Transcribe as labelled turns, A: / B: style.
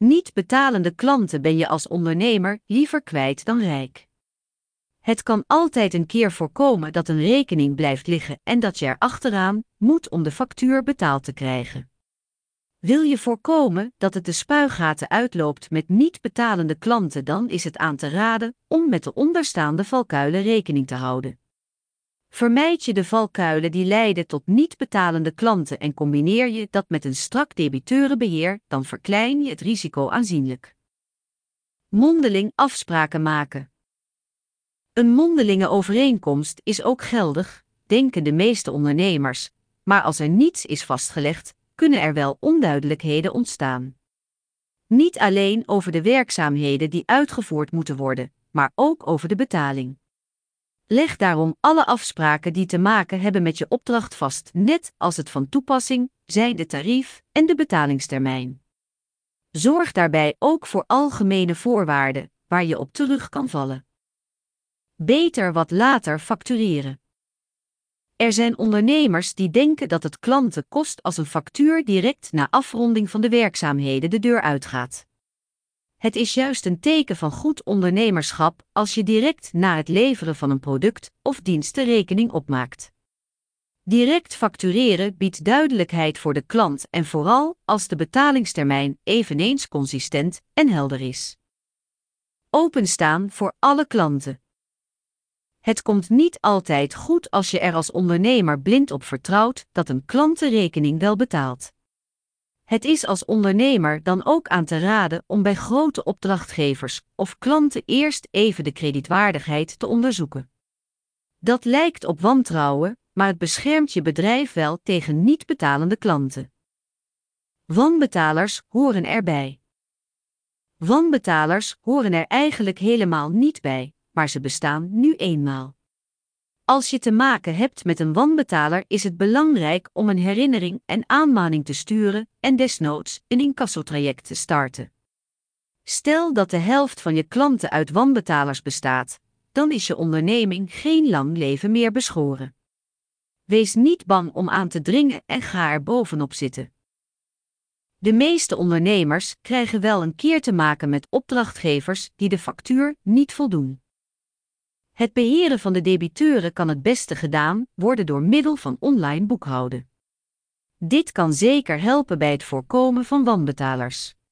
A: Niet betalende klanten ben je als ondernemer liever kwijt dan rijk. Het kan altijd een keer voorkomen dat een rekening blijft liggen en dat je er achteraan moet om de factuur betaald te krijgen. Wil je voorkomen dat het de spuigaten uitloopt met niet betalende klanten, dan is het aan te raden om met de onderstaande valkuilen rekening te houden. Vermijd je de valkuilen die leiden tot niet betalende klanten en combineer je dat met een strak debiteurenbeheer, dan verklein je het risico aanzienlijk. Mondeling afspraken maken. Een mondelinge overeenkomst is ook geldig, denken de meeste ondernemers, maar als er niets is vastgelegd, kunnen er wel onduidelijkheden ontstaan. Niet alleen over de werkzaamheden die uitgevoerd moeten worden, maar ook over de betaling. Leg daarom alle afspraken die te maken hebben met je opdracht vast, net als het van toepassing zijn de tarief en de betalingstermijn. Zorg daarbij ook voor algemene voorwaarden, waar je op terug kan vallen. Beter wat later factureren. Er zijn ondernemers die denken dat het klanten kost als een factuur direct na afronding van de werkzaamheden de deur uitgaat. Het is juist een teken van goed ondernemerschap als je direct na het leveren van een product of dienst de rekening opmaakt. Direct factureren biedt duidelijkheid voor de klant en vooral als de betalingstermijn eveneens consistent en helder is. Openstaan voor alle klanten. Het komt niet altijd goed als je er als ondernemer blind op vertrouwt dat een klant de rekening wel betaalt. Het is als ondernemer dan ook aan te raden om bij grote opdrachtgevers of klanten eerst even de kredietwaardigheid te onderzoeken. Dat lijkt op wantrouwen, maar het beschermt je bedrijf wel tegen niet betalende klanten. Wanbetalers horen erbij. Wanbetalers horen er eigenlijk helemaal niet bij, maar ze bestaan nu eenmaal. Als je te maken hebt met een wanbetaler is het belangrijk om een herinnering en aanmaning te sturen en desnoods een incassotraject te starten. Stel dat de helft van je klanten uit wanbetalers bestaat, dan is je onderneming geen lang leven meer beschoren. Wees niet bang om aan te dringen en ga er bovenop zitten. De meeste ondernemers krijgen wel een keer te maken met opdrachtgevers die de factuur niet voldoen. Het beheren van de debiteuren kan het beste gedaan worden door middel van online boekhouden. Dit kan zeker helpen bij het voorkomen van wanbetalers.